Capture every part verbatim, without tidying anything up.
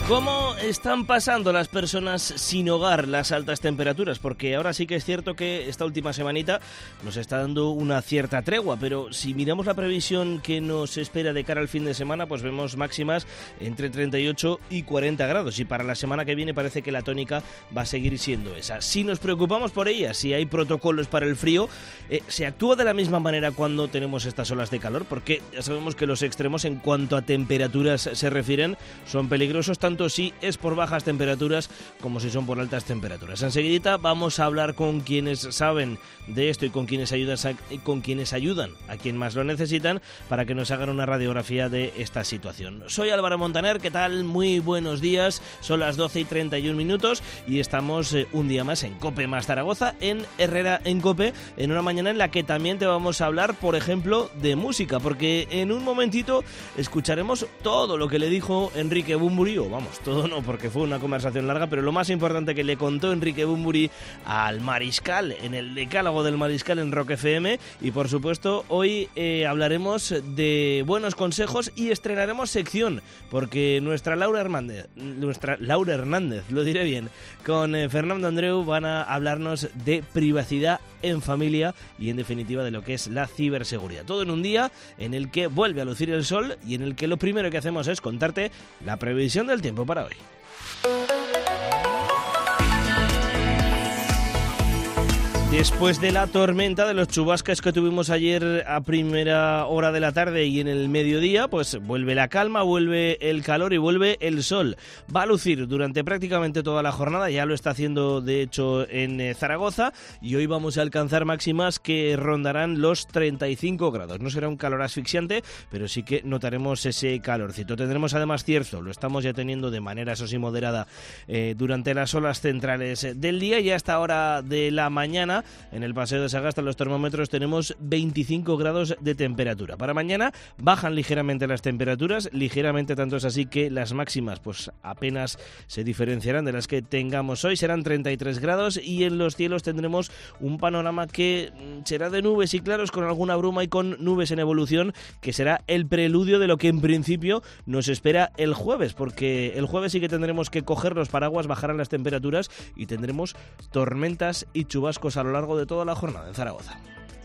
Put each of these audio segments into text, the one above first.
¿Cómo están pasando las personas sin hogar las altas temperaturas? Porque ahora sí que es cierto que esta última semanita nos está dando una cierta tregua, pero si miramos la previsión que nos espera de cara al fin de semana, pues vemos máximas entre treinta y ocho y cuarenta grados, y para la semana que viene parece que la tónica va a seguir siendo esa. Si nos preocupamos por ella, si hay protocolos para el frío, eh, ¿se actúa de la misma manera cuando tenemos estas olas de calor? Porque ya sabemos que los extremos en cuanto a temperaturas se refieren son peligrosos, tanto tanto si es por bajas temperaturas como si son por altas temperaturas. Enseguidita vamos a hablar con quienes saben de esto y con quienes ayudan a, con quienes ayudan a quien más lo necesitan para que nos hagan una radiografía de esta situación. Soy Álvaro Montaner, ¿qué tal? Muy buenos días, son las doce y treinta y un minutos y estamos eh, un día más en COPE más Zaragoza, en Herrera en COPE, en una mañana en la que también te vamos a hablar, por ejemplo, de música, porque en un momentito escucharemos todo lo que le dijo Enrique Bunbury, o vamos, todo no, porque fue una conversación larga, pero lo más importante que le contó Enrique Bunbury al Mariscal, en el decálogo del Mariscal en Rock F M, y por supuesto hoy eh, hablaremos de buenos consejos y estrenaremos sección, porque nuestra Laura Hernández, nuestra Laura Hernández, lo diré bien, con eh, Fernando Andreu van a hablarnos de privacidad en familia y en definitiva de lo que es la ciberseguridad. Todo en un día en el que vuelve a lucir el sol y en el que lo primero que hacemos es contarte la previsión del tiempo para hoy. Después de la tormenta, de los chubascos que tuvimos ayer a primera hora de la tarde y en el mediodía, pues vuelve la calma, vuelve el calor y vuelve el sol. Va a lucir durante prácticamente toda la jornada, ya lo está haciendo de hecho en Zaragoza, y hoy vamos a alcanzar máximas que rondarán los treinta y cinco grados. No será un calor asfixiante, pero sí que notaremos ese calorcito. Tendremos además cierzo, lo estamos ya teniendo de manera, eso sí, moderada eh, durante las horas centrales del día, y hasta hora de la mañana en el Paseo de Sagasta los termómetros tenemos veinticinco grados de temperatura. Para mañana bajan ligeramente las temperaturas, ligeramente, tanto es así que las máximas pues apenas se diferenciarán de las que tengamos hoy, serán treinta y tres grados, y en los cielos tendremos un panorama que será de nubes y claros con alguna bruma y con nubes en evolución, que será el preludio de lo que en principio nos espera el jueves, porque el jueves sí que tendremos que coger los paraguas, bajarán las temperaturas y tendremos tormentas y chubascos a lo largo de toda la jornada en Zaragoza.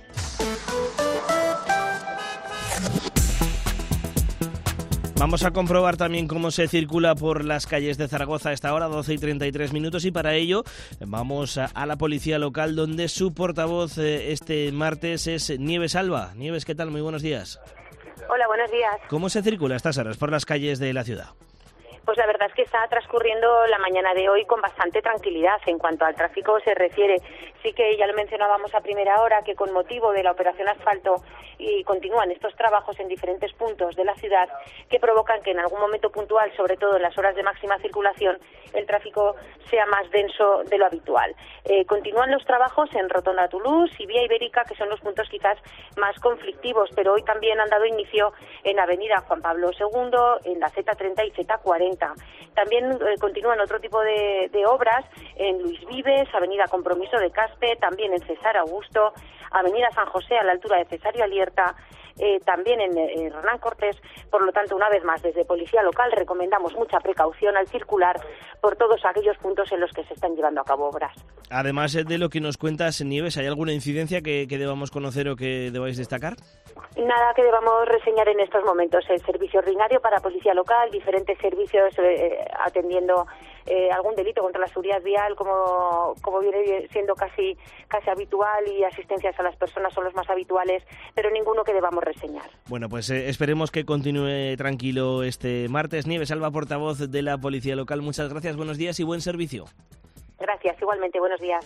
Vamos a comprobar también cómo se circula por las calles de Zaragoza a esta hora, doce y treinta y tres minutos, y para ello vamos a, a la policía local, donde su portavoz eh, este martes es Nieves Alba. Nieves, ¿qué tal? Muy buenos días. Hola, buenos días. ¿Cómo se circula a estas horas por las calles de la ciudad? Pues la verdad es que está transcurriendo la mañana de hoy con bastante tranquilidad en cuanto al tráfico se refiere. Sí que ya lo mencionábamos a primera hora, que con motivo de la operación asfalto y continúan estos trabajos en diferentes puntos de la ciudad que provocan que en algún momento puntual, sobre todo en las horas de máxima circulación, el tráfico sea más denso de lo habitual. Eh, continúan los trabajos en Rotonda Toulouse y Vía Ibérica, que son los puntos quizás más conflictivos, pero hoy también han dado inicio en Avenida Juan Pablo segundo, en la Z treinta y Z cuarenta. También eh, continúan otro tipo de, de obras en Luis Vives, Avenida Compromiso de Caspe, también en César Augusto, Avenida San José a la altura de Cesario Alierta, eh, también en eh, Hernán Cortés. Por lo tanto, una vez más, desde Policía Local recomendamos mucha precaución al circular por todos aquellos puntos en los que se están llevando a cabo obras. Además de lo que nos cuentas, Nieves, ¿hay alguna incidencia que, que debamos conocer o que debáis destacar? Nada que debamos reseñar en estos momentos. El servicio ordinario para Policía Local, diferentes servicios eh, atendiendo eh, algún delito contra la seguridad vial, como, como viene siendo casi, casi habitual, y asistencias a las personas son los más habituales, pero ninguno que debamos reseñar. Bueno, pues eh, esperemos que continúe tranquilo este martes. Nieves Alba, portavoz de la Policía Local, muchas gracias, buenos días y buen servicio. Gracias, igualmente, buenos días.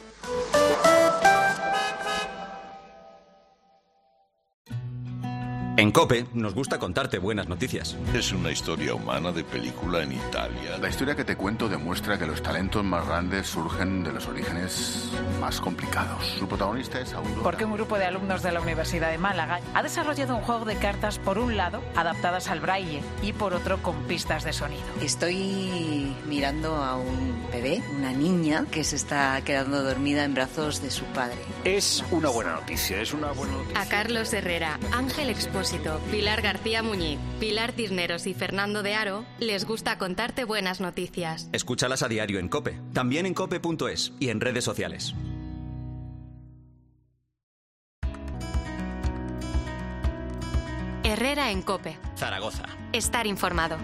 En COPE nos gusta contarte buenas noticias. Es una historia humana de película en Italia. La historia que te cuento demuestra que los talentos más grandes surgen de los orígenes más complicados. Su protagonista es Aurora. Porque un grupo de alumnos de la Universidad de Málaga ha desarrollado un juego de cartas, por un lado, adaptadas al braille, y por otro, con pistas de sonido. Estoy mirando a un bebé, una niña, que se está quedando dormida en brazos de su padre. Es una buena noticia, es una buena noticia. A Carlos Herrera, Ángel Expositor Expósito, Pilar García Muñiz, Pilar Cisneros y Fernando de Aro les gusta contarte buenas noticias. Escúchalas a diario en COPE, también en cope punto es y en redes sociales. Herrera en COPE. Zaragoza. Estar informado.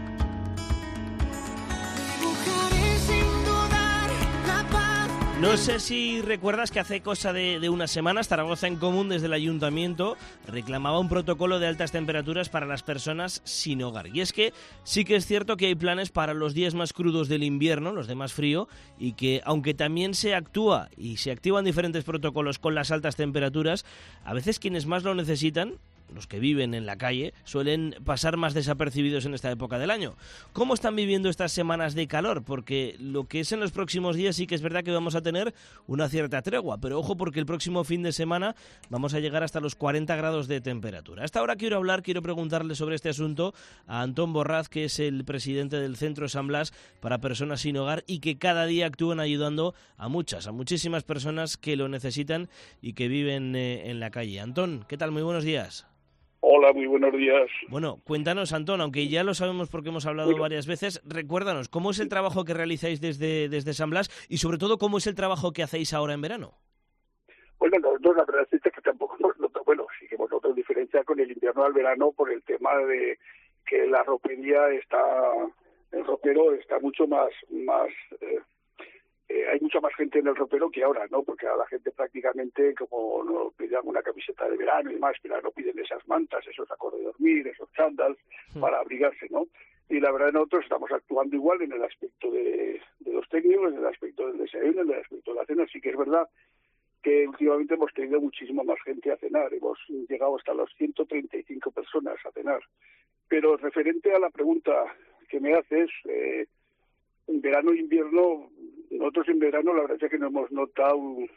No sé si recuerdas que hace cosa de, de unas semanas Zaragoza en Común desde el Ayuntamiento reclamaba un protocolo de altas temperaturas para las personas sin hogar. Y es que sí que es cierto que hay planes para los días más crudos del invierno, los de más frío, y que aunque también se actúa y se activan diferentes protocolos con las altas temperaturas, a veces quienes más lo necesitan, los que viven en la calle, suelen pasar más desapercibidos en esta época del año. ¿Cómo están viviendo estas semanas de calor? Porque lo que es en los próximos días sí que es verdad que vamos a tener una cierta tregua, pero ojo porque el próximo fin de semana vamos a llegar hasta los cuarenta grados de temperatura. Hasta ahora quiero hablar, quiero preguntarle sobre este asunto a Antón Borraz, que es el presidente del Centro San Blas para Personas Sin Hogar y que cada día actúan ayudando a muchas, a muchísimas personas que lo necesitan y que viven eh, en la calle. Antón, ¿qué tal? Muy buenos días. Hola, muy buenos días. Bueno, cuéntanos, Antón, aunque ya lo sabemos porque hemos hablado bueno. varias veces, recuérdanos, ¿cómo es el trabajo que realizáis desde, desde San Blas y sobre todo cómo es el trabajo que hacéis ahora en verano? Bueno, nosotros la verdad es que tampoco hemos notado, bueno, sí que hemos notado diferencia con el invierno al verano por el tema de que la ropería está, el ropero está mucho más, más eh, Eh, hay mucha más gente en el ropero que ahora, ¿no? Porque ahora la gente prácticamente, como no piden una camiseta de verano y demás, pero ahora no piden esas mantas, esos sacos de dormir, esos chándals, sí, para abrigarse, ¿no? Y la verdad nosotros estamos actuando igual en el aspecto de, de los técnicos, en el aspecto del desayuno, en el aspecto de la cena. Sí que es verdad que últimamente hemos tenido muchísima más gente a cenar, hemos llegado hasta los ciento treinta y cinco personas a cenar. Pero referente a la pregunta que me haces, eh, en verano e invierno, nosotros en verano la verdad es que no hemos notado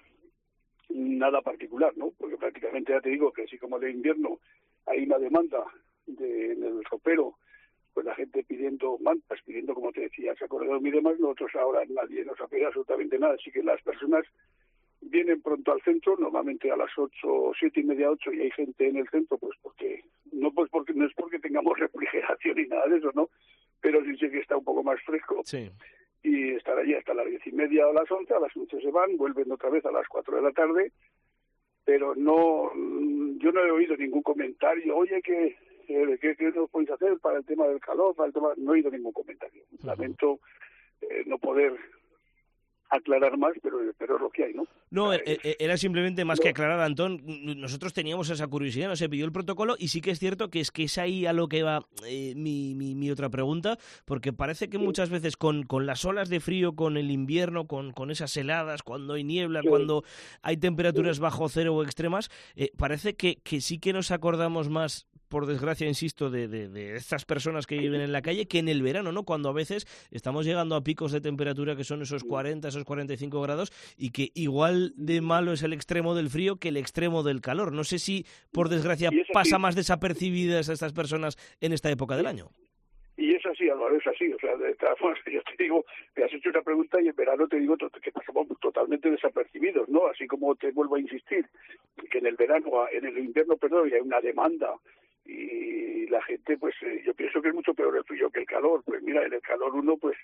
nada particular, ¿no? Porque prácticamente ya te digo que así como de invierno hay una demanda de, en el ropero, pues la gente pidiendo mantas, pidiendo, como te decía, saco de dormir y demás, nosotros ahora nadie nos apega absolutamente nada, así que las personas vienen pronto al centro, normalmente a las ocho, siete y media, ocho, y hay gente en el centro, pues porque no pues porque no es porque tengamos refrigeración y nada de eso, ¿no? Pero sí sé que está un poco más fresco. Sí. Y estar allí hasta las diez y media o las once, a las once se van, vuelven otra vez a las cuatro de la tarde, pero no, yo no he oído ningún comentario, oye, ¿qué, eh, ¿qué, qué nos podéis hacer para el tema del calor? Para el tema... No he oído ningún comentario. Uh-huh. Lamento eh, no poder aclarar más, pero, pero es lo que hay, ¿no? No, era simplemente más no. que aclarar, Antón. Nosotros teníamos esa curiosidad, no se pidió el protocolo y sí que es cierto que es que es ahí a lo que va eh, mi, mi, mi otra pregunta, porque parece que sí. muchas veces con, con las olas de frío, con el invierno, con, con esas heladas, cuando hay niebla, sí. cuando hay temperaturas sí. bajo cero o extremas, eh, parece que, que sí que nos acordamos más, por desgracia, insisto, de, de, de estas personas que viven en la calle que en el verano, ¿no? Cuando a veces estamos llegando a picos de temperatura que son esos cuarenta, esos cuarenta y cinco grados y que igual de malo es el extremo del frío que el extremo del calor. No sé si, por desgracia, pasa más desapercibidas a estas personas en esta época del año. Y es así, Álvaro, es así. O sea, de todas formas, yo te digo, me has hecho una pregunta y en verano te digo que pasamos totalmente desapercibidos, ¿no? Así como te vuelvo a insistir, que en el verano, en el invierno, perdón, hay una demanda y la gente, pues eh, yo pienso que es mucho peor el frío que el calor. Pues mira, en el calor uno, pues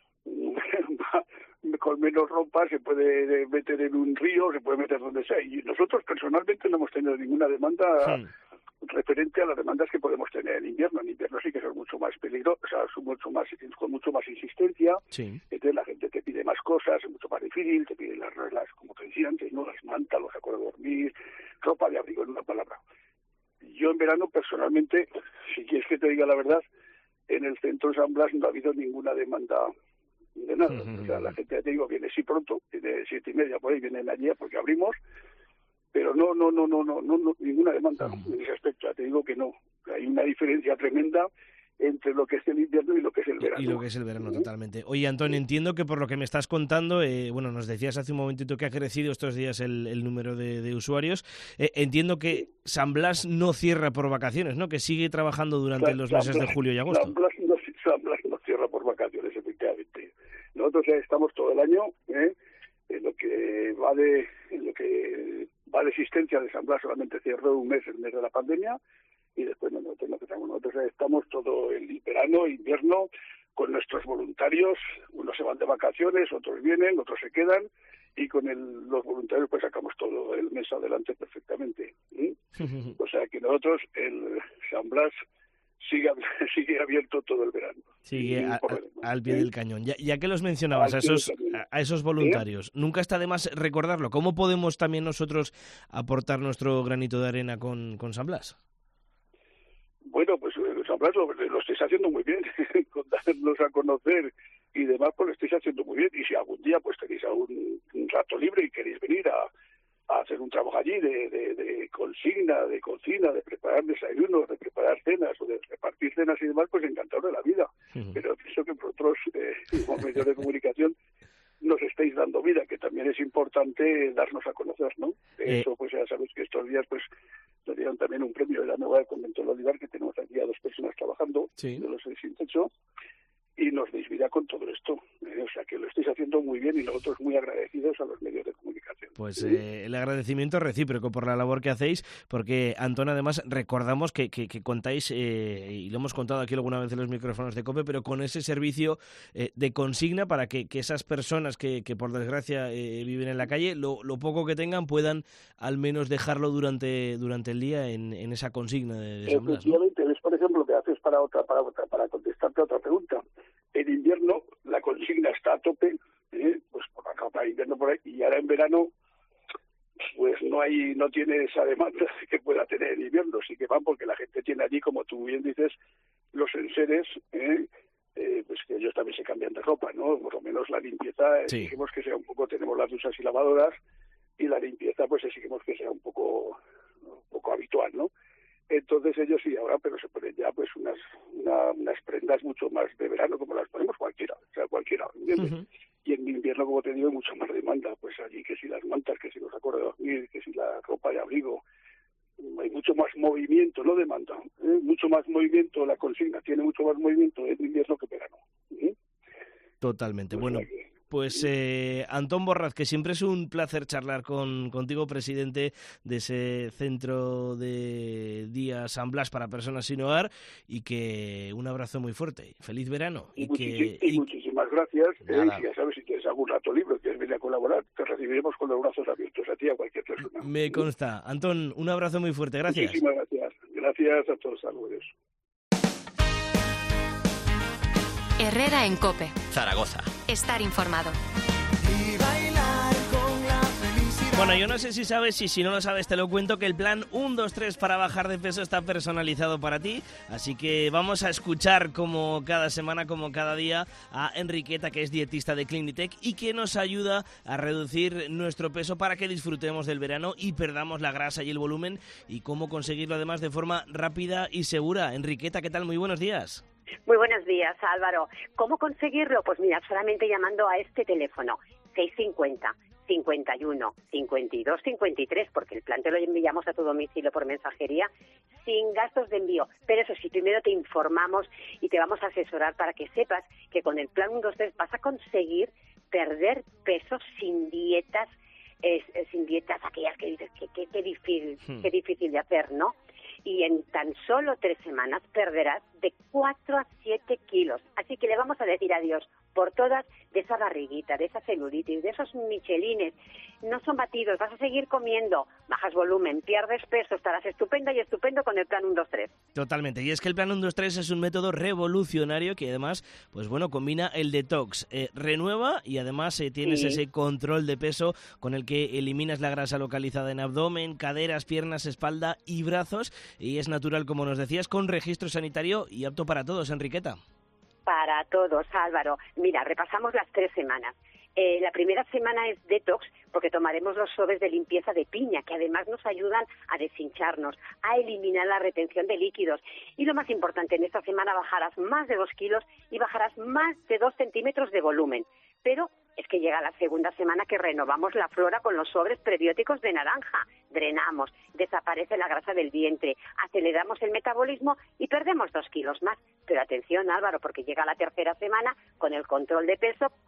con menos ropa se puede meter en un río, se puede meter donde sea. Y nosotros personalmente no hemos tenido ninguna demanda sí. referente a las demandas que podemos tener en invierno. En invierno sí que son mucho más peligrosas, o sea, son mucho más, con mucho más insistencia. Sí. Entonces la gente te pide más cosas, es mucho más difícil, te pide las reglas, como te decía antes, ¿no? Las mantas, los sacos de dormir, ropa de abrigo, en una palabra. Yo en verano personalmente, si quieres que te diga la verdad, en el centro San Blas no ha habido ninguna demanda de nada. Uh-huh. O sea, la gente, te digo, viene sí pronto, viene siete y media por ahí, vienen allí porque abrimos, pero no, no, no, no, no, no, no ninguna demanda uh-huh. en ese aspecto. Ya te digo que no. Hay una diferencia tremenda entre lo que es el invierno y lo que es el verano. Y lo que es el verano, ¿sí? Totalmente. Oye, Antón, entiendo que por lo que me estás contando, eh, bueno, nos decías hace un momentito que ha crecido estos días el, el número de, de usuarios. Eh, entiendo que San Blas no cierra por vacaciones, ¿no? Que sigue trabajando durante San, los meses San Blas, de julio y agosto. San Blas, no, San Blas no cierra por vacaciones, efectivamente. Nosotros ya estamos todo el año, ¿eh? En lo que va de, en lo que va de existencia de San Blas solamente cerró un mes, el mes de la pandemia. y después no, nosotros no empezamos. Nosotros estamos todo el verano, invierno, con nuestros voluntarios, unos se van de vacaciones, otros vienen, otros se quedan, y con el, los voluntarios pues sacamos todo el mes adelante perfectamente. ¿sí? O sea que nosotros, el San Blas sigue, sigue abierto todo el verano. Sigue a, a, al pie ¿sí? del cañón. Ya, ya que los mencionabas, a esos, a esos voluntarios, ¿sí? nunca está de más recordarlo. ¿Cómo podemos también nosotros aportar nuestro granito de arena con, con San Blas? Bueno, pues San Blas lo, lo estáis haciendo muy bien, con darnos a conocer y demás, pues lo estáis haciendo muy bien. Y si algún día pues tenéis algún un rato libre y queréis venir a, a hacer un trabajo allí de, de, de consigna, de cocina, de preparar desayunos, de preparar cenas o de repartir cenas y demás, pues encantado de la vida. Uh-huh. Pero pienso que vosotros, eh, como medios de comunicación, nos estáis dando vida, que también es importante darnos a conocer, ¿no? De hecho, pues ya sabéis que estos días pues nos dieron también un premio de la nueva del Convento del Olivar, que tenemos aquí a dos personas trabajando, sí. de los seiscientos ocho, y nos deis vida con todo esto. ¿eh? O sea, que lo estáis haciendo muy bien y nosotros muy agradecidos a los medios de comunicación. Pues ¿sí? eh, el agradecimiento recíproco por la labor que hacéis, porque, Antón, además, recordamos que, que, que contáis, eh, y lo hemos contado aquí alguna vez en los micrófonos de COPE, pero con ese servicio eh, de consigna para que, que esas personas que, que por desgracia, eh, viven en la calle, lo, lo poco que tengan puedan al menos dejarlo durante durante el día en, en esa consigna de, de San Blas, ¿no? Efectivamente, es por ejemplo lo que haces para otra, para otra, para contestarte a otra pregunta. En invierno la consigna está a tope, ¿eh? pues por acá para invierno por ahí, y ahora en verano pues no hay, no tiene esa demanda que pueda tener en invierno, sí que van porque la gente tiene allí, como tú bien dices, los enseres, ¿eh? Eh, pues que ellos también se cambian de ropa, ¿no? Por lo menos la limpieza, sí. exigimos que sea un poco, tenemos las duchas y lavadoras, y la limpieza pues exigimos que sea un poco, un poco habitual, ¿no? Entonces ellos sí, ahora, pero se ponen ya pues unas una, unas prendas mucho más de verano, como las ponemos cualquiera, o sea, cualquiera, ¿entiendes? Uh-huh. Y en invierno, como te digo, hay mucha más demanda, pues allí que si las mantas, que si los sacos de dormir, que si la ropa de abrigo, hay mucho más movimiento, no demanda, ¿eh? mucho más movimiento, la consigna tiene mucho más movimiento en invierno que verano. ¿eh? Totalmente, pues bueno. Pues eh, Antón Borraz, que siempre es un placer charlar con contigo, presidente de ese centro de día San Blas para personas sin hogar, y que un abrazo muy fuerte, feliz verano. Y, y, muchísimas, que, y, y muchísimas gracias, eh, y ya sabes, si tienes algún rato libre, quieres venir a colaborar, te recibiremos con los brazos abiertos, a ti y a cualquier persona. Me consta. Antón, un abrazo muy fuerte, gracias. Muchísimas gracias, gracias a todos, saludos. Herrera en COPE. Zaragoza. Estar informado. Bueno, yo no sé si sabes, y si no lo sabes te lo cuento, que el plan uno dos tres para bajar de peso está personalizado para ti, así que vamos a escuchar como cada semana, como cada día, a Enriqueta, que es dietista de Clinitec y que nos ayuda a reducir nuestro peso para que disfrutemos del verano y perdamos la grasa y el volumen, y cómo conseguirlo además de forma rápida y segura. Enriqueta, ¿qué tal? Muy buenos días. Muy buenos días, Álvaro. ¿Cómo conseguirlo? Pues mira, solamente llamando a este teléfono, seis cincuenta, cincuenta y uno, cincuenta y dos, cincuenta y tres, porque el plan te lo enviamos a tu domicilio por mensajería sin gastos de envío. Pero eso sí, primero te informamos y te vamos a asesorar para que sepas que con el plan uno dos tres vas a conseguir perder peso sin dietas, eh, sin dietas aquellas que dices que, que, que difícil, hmm. qué difícil de hacer, ¿no? Y en tan solo tres semanas perderás de cuatro a siete kilos. Así que le vamos a decir adiós por todas de esa barriguita, de esa celulitis, de esos michelines. No son batidos, vas a seguir comiendo, bajas volumen, pierdes peso, estarás estupenda y estupendo con el plan uno dos tres. Totalmente, y es que el plan uno dos tres es un método revolucionario que además, pues bueno, combina el detox, eh, renueva y además eh, tienes sí. ese control de peso con el que eliminas la grasa localizada en abdomen, caderas, piernas, espalda y brazos, y es natural, como nos decías, con registro sanitario y apto para todos, Enriqueta. Para todos, Álvaro. Mira, repasamos las tres semanas. Eh, la primera semana es detox, porque tomaremos los sobres de limpieza de piña, que además nos ayudan a deshincharnos, a eliminar la retención de líquidos. Y lo más importante, en esta semana bajarás más de dos kilos y bajarás más de dos centímetros de volumen. Pero es que llega la segunda semana que renovamos la flora con los sobres prebióticos de naranja. Drenamos, desaparece la grasa del vientre, aceleramos el metabolismo y perdemos dos kilos más. Pero atención, Álvaro, porque llega la tercera semana con el control de peso con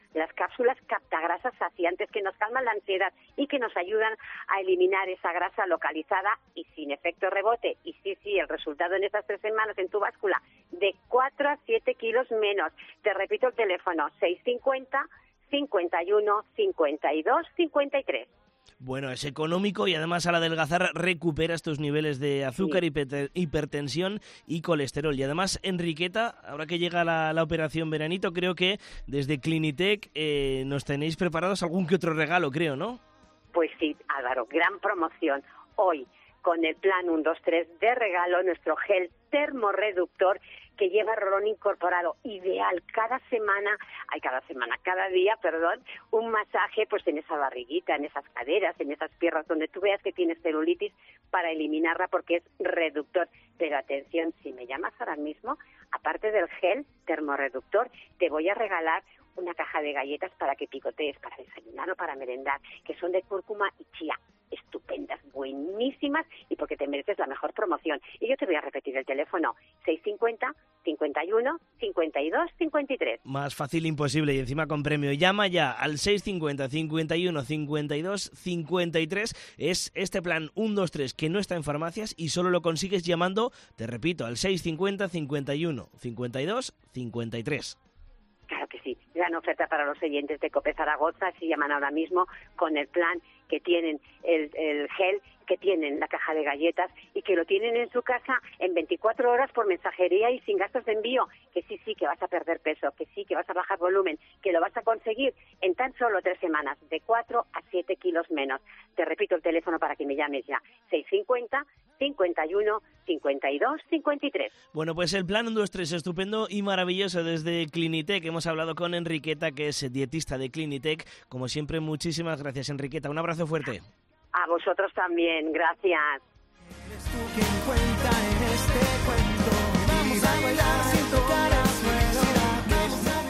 las cápsulas captagrasas saciantes que nos calman la ansiedad y que nos ayudan a eliminar esa grasa localizada y sin efecto rebote. Y sí, sí, el resultado en estas tres semanas en tu báscula, de cuatro a siete kilos menos. Te repito el teléfono, seis cincuenta, cincuenta y uno, cincuenta y dos, cincuenta y tres. Bueno, es económico y además al adelgazar recuperas tus niveles de azúcar, sí. hiper, hipertensión y colesterol. Y además, Enriqueta, ahora que llega la, la operación veranito, creo que desde Clinitec eh, nos tenéis preparados algún que otro regalo, creo, ¿no? Pues sí, Álvaro, gran promoción. Hoy, con el plan uno, dos, tres de regalo, nuestro gel termorreductor que lleva rolón incorporado, ideal cada semana, ay, cada semana, cada día, perdón, un masaje pues en esa barriguita, en esas caderas, en esas piernas, donde tú veas que tienes celulitis, para eliminarla porque es reductor. Pero atención, si me llamas ahora mismo, aparte del gel termorreductor, te voy a regalar una caja de galletas para que picotees, para desayunar o para merendar, que son de cúrcuma y chía. Estupendas, buenísimas, y porque te mereces la mejor promoción. Y yo te voy a repetir el teléfono, seis cincuenta, cincuenta y uno, cincuenta y dos, cincuenta y tres. Más fácil imposible, y encima con premio. Llama ya al seis cincuenta, cincuenta y uno, cincuenta y dos, cincuenta y tres. Es este plan uno, dos, tres que no está en farmacias y solo lo consigues llamando, te repito, al seis cincuenta, cincuenta y uno, cincuenta y dos, cincuenta y tres. Claro que sí, gran oferta para los oyentes de COPE Zaragoza, si llaman ahora mismo con el plan que tienen el, el gel, que tienen la caja de galletas y que lo tienen en su casa en veinticuatro horas por mensajería y sin gastos de envío, que sí, sí, que vas a perder peso, que sí, que vas a bajar volumen, que lo vas a conseguir en tan solo tres semanas, de cuatro a siete kilos menos. Te repito el teléfono para que me llames ya, seis cincuenta, cincuenta y uno, cincuenta y dos, cincuenta y tres. Bueno, pues el plan uno, dos, tres, estupendo y maravilloso desde Clinitec. Hemos hablado con Enriqueta, que es dietista de Clinitec. Como siempre, muchísimas gracias, Enriqueta. Un abrazo fuerte. A vosotros también, gracias. Eres tú quien cuenta en este cuento. Vamos a bailar sin tocar al suelo. Vamos a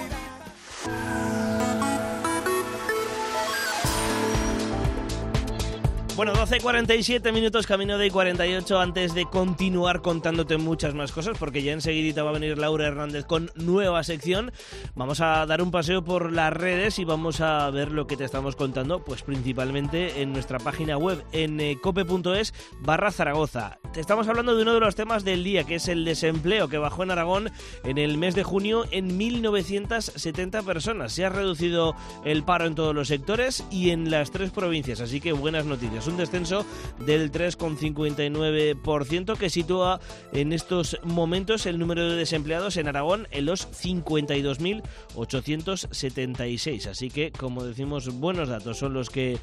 Bueno, doce cuarenta y siete minutos, camino de cuarenta y ocho, antes de continuar contándote muchas más cosas, porque ya enseguidita va a venir Laura Hernández con nueva sección. Vamos a dar un paseo por las redes y vamos a ver lo que te estamos contando, pues principalmente en nuestra página web, en eh, cope.es barra Zaragoza. Te estamos hablando de uno de los temas del día, que es el desempleo, que bajó en Aragón en el mes de junio en mil novecientas setenta personas. Se ha reducido el paro en todos los sectores y en las tres provincias, así que buenas noticias. Un descenso del tres coma cincuenta y nueve por ciento que sitúa en estos momentos el número de desempleados en Aragón en los cincuenta y dos mil ochocientos setenta y seis. Así que, como decimos, buenos datos son los que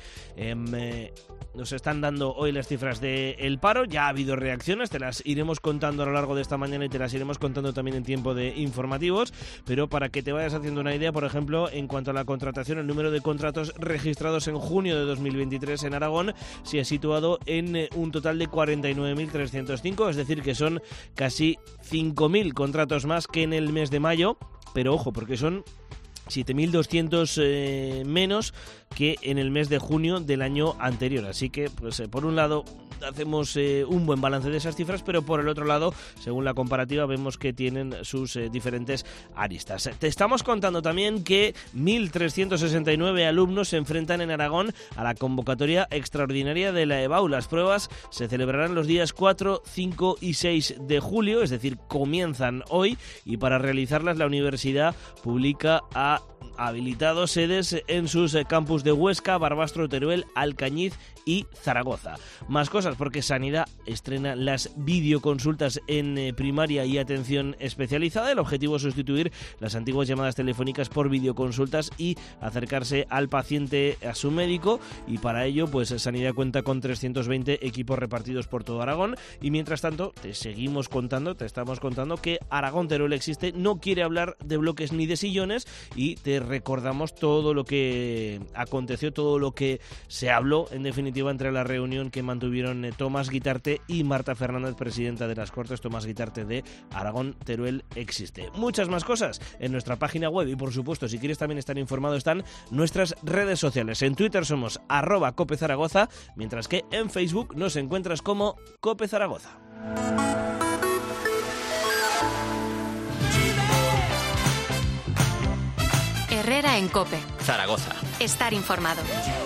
eh, nos están dando hoy las cifras del paro. Ya ha habido reacciones, te las iremos contando a lo largo de esta mañana y te las iremos contando también en tiempo de informativos, pero para que te vayas haciendo una idea, por ejemplo, en cuanto a la contratación, el número de contratos registrados en junio de dos mil veintitrés en Aragón se ha situado en eh, un total de cuarenta y nueve mil trescientos cinco, es decir, que son casi cinco mil contratos más que en el mes de mayo, pero ojo, porque son siete mil doscientos eh, menos que en el mes de junio del año anterior. Así que, pues eh, por un lado, hacemos eh, un buen balance de esas cifras, pero por el otro lado, según la comparativa, vemos que tienen sus eh, diferentes aristas. Te estamos contando también que mil trescientos sesenta y nueve alumnos se enfrentan en Aragón a la convocatoria extraordinaria de la EBAU. Las pruebas se celebrarán los días cuatro, cinco y seis de julio, es decir, comienzan hoy, y para realizarlas la universidad pública ha habilitado sedes en sus campus de Huesca, Barbastro, Teruel, Alcañiz y Zaragoza. Más cosas, porque Sanidad estrena las videoconsultas en eh, primaria y atención especializada. El objetivo es sustituir las antiguas llamadas telefónicas por videoconsultas y acercarse al paciente, a su médico, y para ello pues Sanidad cuenta con trescientos veinte equipos repartidos por todo Aragón. Y mientras tanto te seguimos contando, te estamos contando que Aragón Teruel Existe no quiere hablar de bloques ni de sillones, y te recordamos todo lo que aconteció, todo lo que se habló en definitiva entre la reunión que mantuvieron Tomás Guitarte y Marta Fernández, presidenta de las Cortes. Tomás Guitarte de Aragón Teruel Existe. Muchas más cosas en nuestra página web, y por supuesto, si quieres también estar informado, están nuestras redes sociales. En Twitter somos arroba Cope Zaragoza, mientras que en Facebook nos encuentras como Cope Zaragoza. R Herrera en COPE. Zaragoza. Estar informado.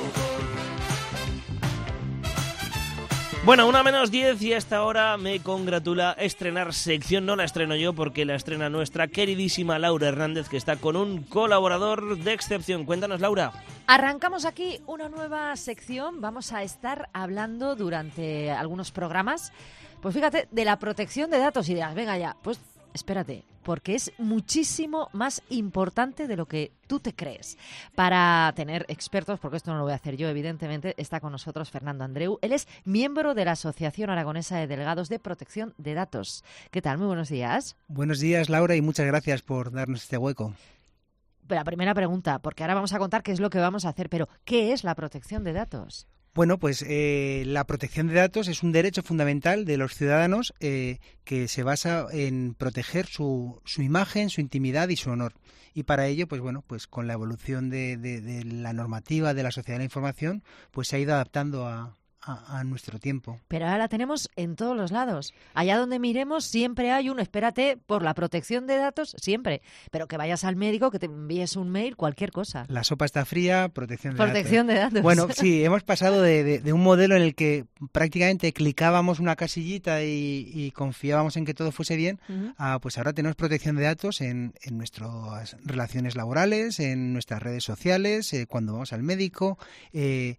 Bueno, una menos diez y a esta hora me congratula estrenar sección. No la estreno yo porque la estrena nuestra queridísima Laura Hernández, que está con un colaborador de excepción. Cuéntanos, Laura. Arrancamos aquí una nueva sección. Vamos a estar hablando durante algunos programas, pues fíjate, de la protección de datos. Y dirás, venga ya, pues espérate, porque es muchísimo más importante de lo que tú te crees. Para tener expertos, porque esto no lo voy a hacer yo, evidentemente, está con nosotros Fernando Andreu. Él es miembro de la Asociación Aragonesa de Delegados de Protección de Datos. ¿Qué tal? Muy buenos días. Buenos días, Laura, y muchas gracias por darnos este hueco. La primera pregunta, porque ahora vamos a contar qué es lo que vamos a hacer, pero ¿qué es la protección de datos? Bueno, pues eh, la protección de datos es un derecho fundamental de los ciudadanos eh, que se basa en proteger su, su imagen, su intimidad y su honor. Y para ello, pues bueno, pues con la evolución de, de, de la normativa de la sociedad de la información, pues se ha ido adaptando a, a, a nuestro tiempo. Pero ahora la tenemos en todos los lados. Allá donde miremos siempre hay uno, espérate, por la protección de datos, siempre. Pero que vayas al médico, que te envíes un mail, cualquier cosa. La sopa está fría, protección de protección datos. de datos. Bueno, sí, hemos pasado de, de, de un modelo en el que prácticamente clicábamos una casillita y, y confiábamos en que todo fuese bien, uh-huh. a pues ahora tenemos protección de datos en, en nuestras relaciones laborales, en nuestras redes sociales, eh, cuando vamos al médico. Eh,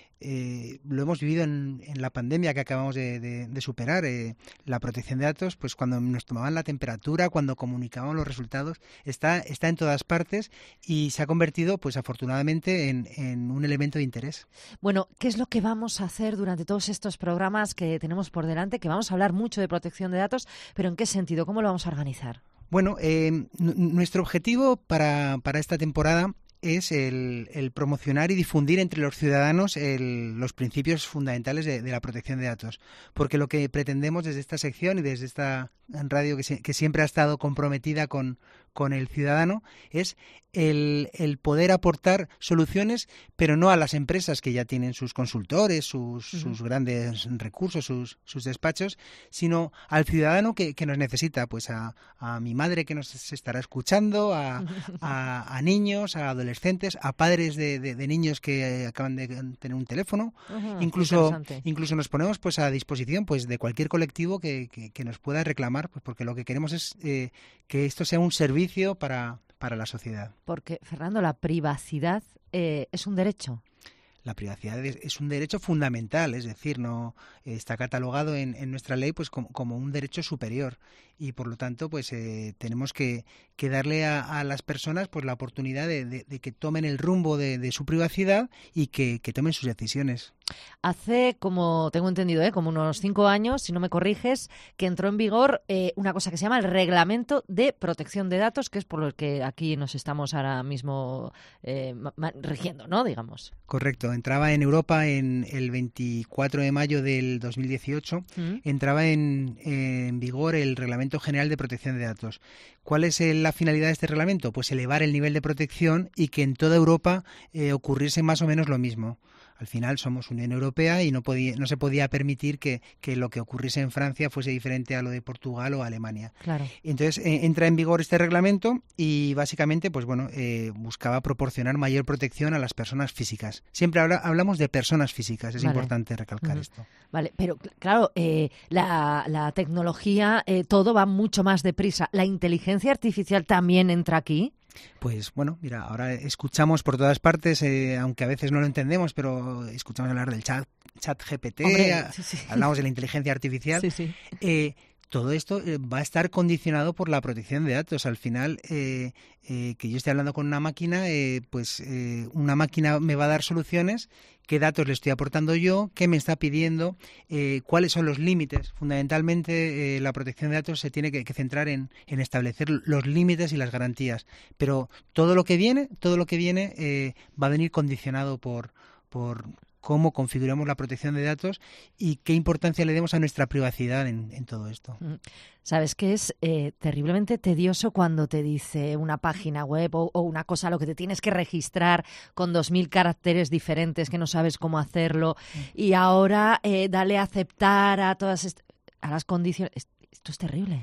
Eh, lo hemos vivido en, en la pandemia que acabamos de, de, de superar. Eh, la protección de datos, pues cuando nos tomaban la temperatura, cuando comunicábamos los resultados, está, está en todas partes y se ha convertido, pues afortunadamente, en, en un elemento de interés. Bueno, ¿qué es lo que vamos a hacer durante todos estos programas que tenemos por delante? Que vamos a hablar mucho de protección de datos, pero ¿en qué sentido? ¿Cómo lo vamos a organizar? Bueno, eh, n- nuestro objetivo para, para esta temporada es el, el promocionar y difundir entre los ciudadanos el, los principios fundamentales de, de la protección de datos. Porque lo que pretendemos desde esta sección y desde esta radio que, se, que siempre ha estado comprometida con, con el ciudadano es el, el poder aportar soluciones, pero no a las empresas que ya tienen sus consultores, sus, uh-huh. sus grandes recursos, sus, sus despachos, sino al ciudadano que, que nos necesita, pues a, a mi madre que nos estará escuchando, a, a, a niños, a adolescentes, a padres de, de, de niños que acaban de tener un teléfono. Uh-huh, incluso, incluso nos ponemos pues a disposición pues de cualquier colectivo que, que, que nos pueda reclamar, pues porque lo que queremos es eh, que esto sea un servicio para, para la sociedad. Porque, Fernando, la privacidad eh, es un derecho. La privacidad es, es un derecho fundamental, es decir, no está catalogado en, en nuestra ley pues como, como un derecho superior y por lo tanto pues eh, tenemos que, que darle a, a las personas pues la oportunidad de, de, de que tomen el rumbo de, de su privacidad y que, que tomen sus decisiones. Hace, como tengo entendido, ¿eh? como unos cinco años, si no me corriges, que entró en vigor eh, una cosa que se llama el Reglamento de Protección de Datos, que es por lo que aquí nos estamos ahora mismo eh, ma- rigiendo, ¿no? Digamos. Correcto. Entraba en Europa en el veinticuatro de mayo del dos mil dieciocho. Mm. Entraba en, en vigor el Reglamento General de Protección de Datos. ¿Cuál es el, la finalidad de este reglamento? Pues elevar el nivel de protección y que en toda Europa eh, ocurriese más o menos lo mismo. Al final somos Unión Europea y no podía, no se podía permitir que, que lo que ocurriese en Francia fuese diferente a lo de Portugal o Alemania. Claro. Entonces eh, entra en vigor este reglamento y básicamente pues bueno eh, buscaba proporcionar mayor protección a las personas físicas. Siempre habla, hablamos de personas físicas, es vale. importante recalcar uh-huh. esto. Vale, pero claro, eh, la, la tecnología, eh, todo va mucho más deprisa. ¿La inteligencia artificial también entra aquí? Pues bueno, mira, ahora escuchamos por todas partes, eh, aunque a veces no lo entendemos, pero escuchamos hablar del chat, chat G P T, Hombre, a, sí, sí. hablamos de la inteligencia artificial. Sí, sí. Eh, todo esto eh, va a estar condicionado por la protección de datos. Al final, eh, eh, que yo esté hablando con una máquina, eh, pues eh, una máquina me va a dar soluciones, qué datos le estoy aportando yo, qué me está pidiendo, eh, cuáles son los límites. Fundamentalmente, eh, la protección de datos se tiene que, que centrar en, en establecer los límites y las garantías. Pero todo lo que viene, todo lo que viene eh, va a venir condicionado por... por cómo configuramos la protección de datos y qué importancia le demos a nuestra privacidad en, en todo esto. Sabes que es eh, terriblemente tedioso cuando te dice una página web o, o una cosa, lo que te tienes que registrar con dos mil caracteres diferentes que no sabes cómo hacerlo y ahora eh, dale a aceptar a todas est- a las condiciones. Esto es terrible.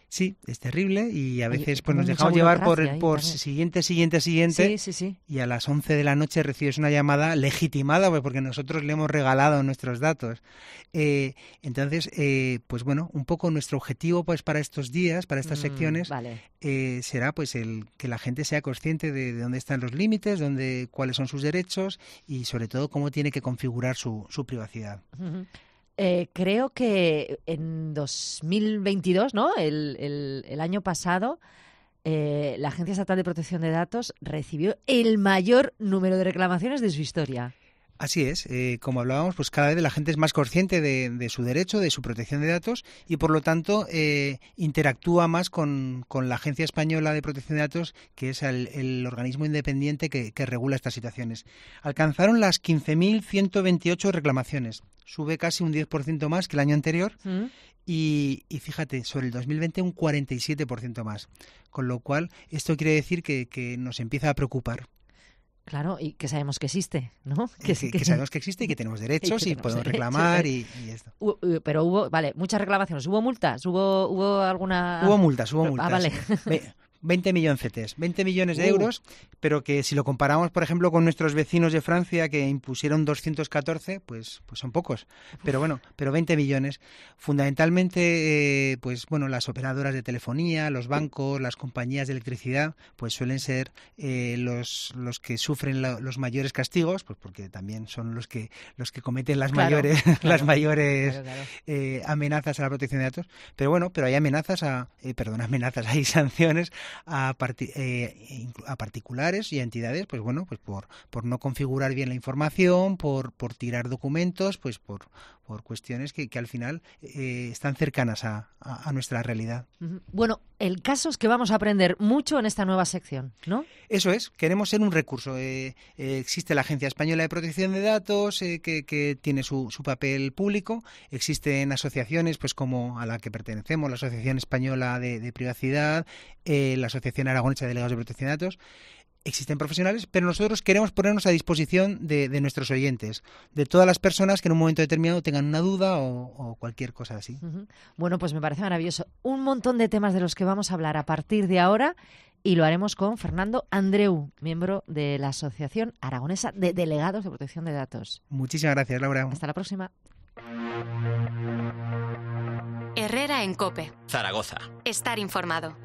Sí, es terrible y a veces Oye, pues nos mucha dejamos llevar por, burocracia ahí por también. siguiente, siguiente, siguiente. Sí, sí, sí. Y a las once de la noche recibes una llamada legitimada pues, porque nosotros le hemos regalado nuestros datos. Eh, entonces, eh, pues bueno, un poco nuestro objetivo pues para estos días, para estas Mm, secciones, vale. eh, será pues el que la gente sea consciente de, de dónde están los límites, dónde, cuáles son sus derechos y sobre todo cómo tiene que configurar su, su privacidad. Ujú. Eh, creo que en dos mil veintidós, ¿no? El, el, el año pasado, eh, la Agencia Estatal de Protección de Datos recibió el mayor número de reclamaciones de su historia. Así es, eh, como hablábamos, pues cada vez la gente es más consciente de, de su derecho, de su protección de datos y por lo tanto eh, interactúa más con, con la Agencia Española de Protección de Datos, que es el, el organismo independiente que, que regula estas situaciones. Alcanzaron las quince mil ciento veintiocho reclamaciones, sube casi un diez por ciento más que el año anterior. ¿Mm? Y, y fíjate, sobre el dos mil veinte un cuarenta y siete por ciento más, con lo cual esto quiere decir que, que nos empieza a preocupar. Claro, y que sabemos que existe, ¿no? Que, que, que sabemos que existe y que tenemos derechos y, y podemos derechos. reclamar y, y esto. Uh, pero hubo, vale, muchas reclamaciones. ¿Hubo multas? ¿Hubo, hubo alguna...? Hubo multas, hubo multas. Ah, vale. veinte millones, veinte millones de uh. euros, pero que si lo comparamos, por ejemplo, con nuestros vecinos de Francia que impusieron doscientos catorce, pues, pues son pocos. Pero bueno, pero veinte millones. Fundamentalmente, eh, pues bueno, las operadoras de telefonía, los bancos, las compañías de electricidad, pues suelen ser eh, los, los que sufren la, los mayores castigos, pues porque también son los que los que cometen las claro, mayores claro, las mayores claro, claro. Eh, amenazas a la protección de datos. Pero bueno, pero hay amenazas a, eh, perdón, amenazas, hay sanciones A, parti eh, a particulares y a entidades, pues bueno, pues por, por no configurar bien la información, por, por tirar documentos, pues por, por cuestiones que, que al final eh, están cercanas a, a, a nuestra realidad. Bueno, el caso es que vamos a aprender mucho en esta nueva sección, ¿no? Eso es, queremos ser un recurso. Eh, eh, existe la Agencia Española de Protección de Datos, eh, que, que tiene su, su papel público. Existen asociaciones, pues como a la que pertenecemos, la Asociación Española de, de Privacidad, eh, la Asociación Aragonesa de Delegados de Protección de Datos. Existen profesionales, pero nosotros queremos ponernos a disposición de, de nuestros oyentes, de todas las personas que en un momento determinado tengan una duda o, o cualquier cosa así. Uh-huh. Bueno, pues me parece maravilloso. Un montón de temas de los que vamos a hablar a partir de ahora y lo haremos con Fernando Andreu, miembro de la Asociación Aragonesa de Delegados de Protección de Datos. Muchísimas gracias, Laura. Hasta la próxima. Herrera en COPE. Zaragoza. Estar informado.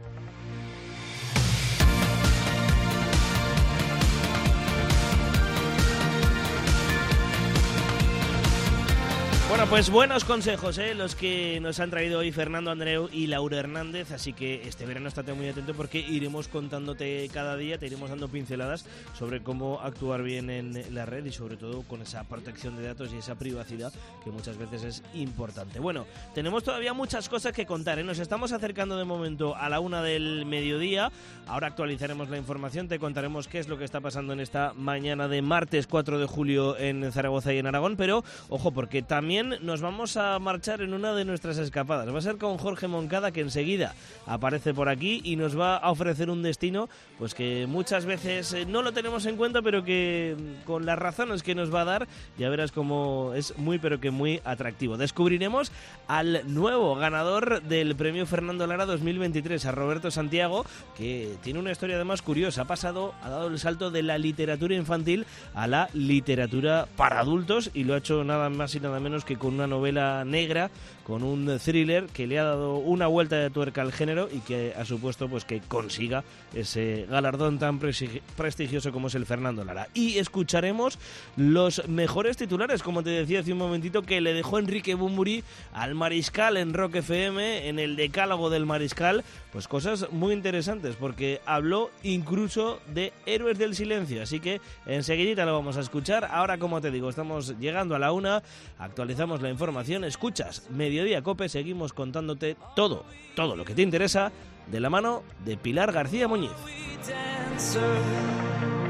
Bueno, pues buenos consejos, ¿eh? Los que nos han traído hoy Fernando Andreu y Laura Hernández, así que este verano estate muy atento porque iremos contándote cada día, te iremos dando pinceladas sobre cómo actuar bien en la red y sobre todo con esa protección de datos y esa privacidad que muchas veces es importante. Bueno, tenemos todavía muchas cosas que contar, ¿eh? Nos estamos acercando de momento a la una del mediodía, ahora actualizaremos la información, te contaremos qué es lo que está pasando en esta mañana de martes cuatro de julio en Zaragoza y en Aragón, pero ojo porque también nos vamos a marchar en una de nuestras escapadas. Va a ser con Jorge Moncada, que enseguida aparece por aquí y nos va a ofrecer un destino pues que muchas veces no lo tenemos en cuenta, pero que con las razones que nos va a dar ya verás cómo es muy pero que muy atractivo. Descubriremos al nuevo ganador del premio Fernando Lara dos mil veintitrés, a Roberto Santiago, que tiene una historia además curiosa. Ha pasado, ha dado el salto de la literatura infantil a la literatura para adultos y lo ha hecho nada más y nada menos que con una novela negra, con un thriller que le ha dado una vuelta de tuerca al género y que ha supuesto pues que consiga ese galardón tan prestigioso como es el Fernando Lara. Y escucharemos los mejores titulares, como te decía hace un momentito, que le dejó Enrique Bunbury al Mariscal en Rock F M, en el decálogo del Mariscal, pues cosas muy interesantes, porque habló incluso de Héroes del Silencio, así que enseguidita lo vamos a escuchar. Ahora, como te digo, estamos llegando a la una, actualizamos la información, escuchas Mediodía Cope, seguimos contándote todo, todo lo que te interesa, de la mano de Pilar García Muñiz.